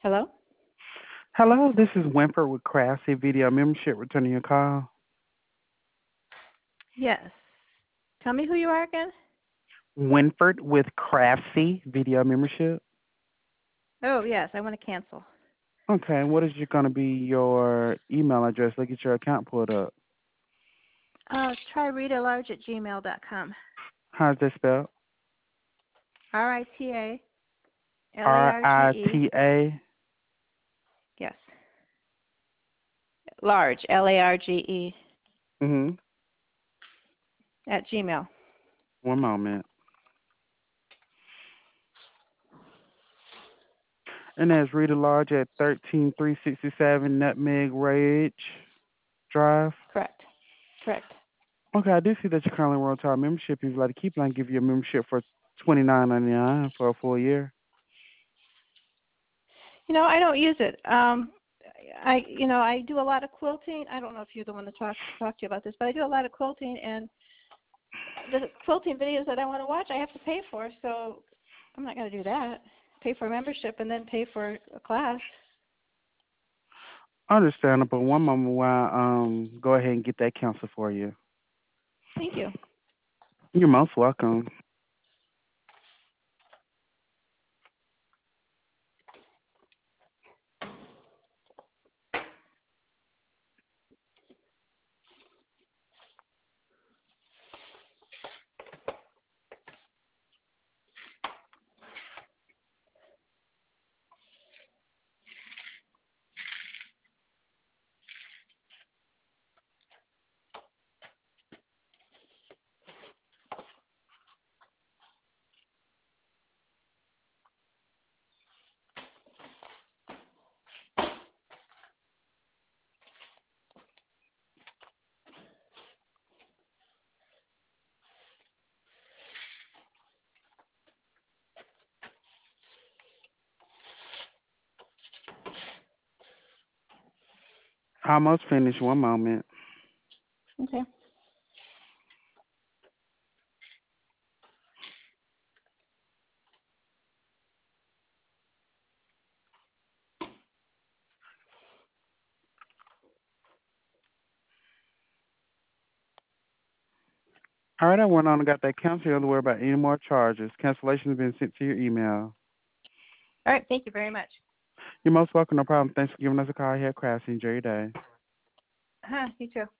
Hello? Hello, this is Wimper with Craftsy Video Membership returning your call. Yes. Tell me who you are again. Winford with Craftsy Video Membership. Oh, yes, I want to cancel. Okay, what is going to be your email address? Look at your account pulled up. Try ritalarge@gmail.com. How's that spelled? RITALARGE. RITA. Yes. Large, LARGE, Mm-hmm. at Gmail. One moment. And that's Rita Large at 13367 Nutmeg Ridge Drive. Correct. Correct. Okay, I do see that you're currently enrolled to our membership. If you'd like to keep it, I can give you a membership for $29.99 for a full year. I don't use it. I do a lot of quilting. I don't know if you're the one to talk to you about this, but I do a lot of quilting, and the quilting videos that I want to watch, I have to pay for. So I'm not going to do that. Pay for a membership and then pay for a class. Understandable. One moment while go ahead and get that canceled for you. Thank you. You're most welcome. Almost finished. One moment. Okay. All right, I went on and got that canceled. You don't have to worry about any more charges. Cancellation has been sent to your email. All right. Thank you very much. You're most welcome. No problem. Thanks for giving us a call here at Crafts. Enjoy your day. You too.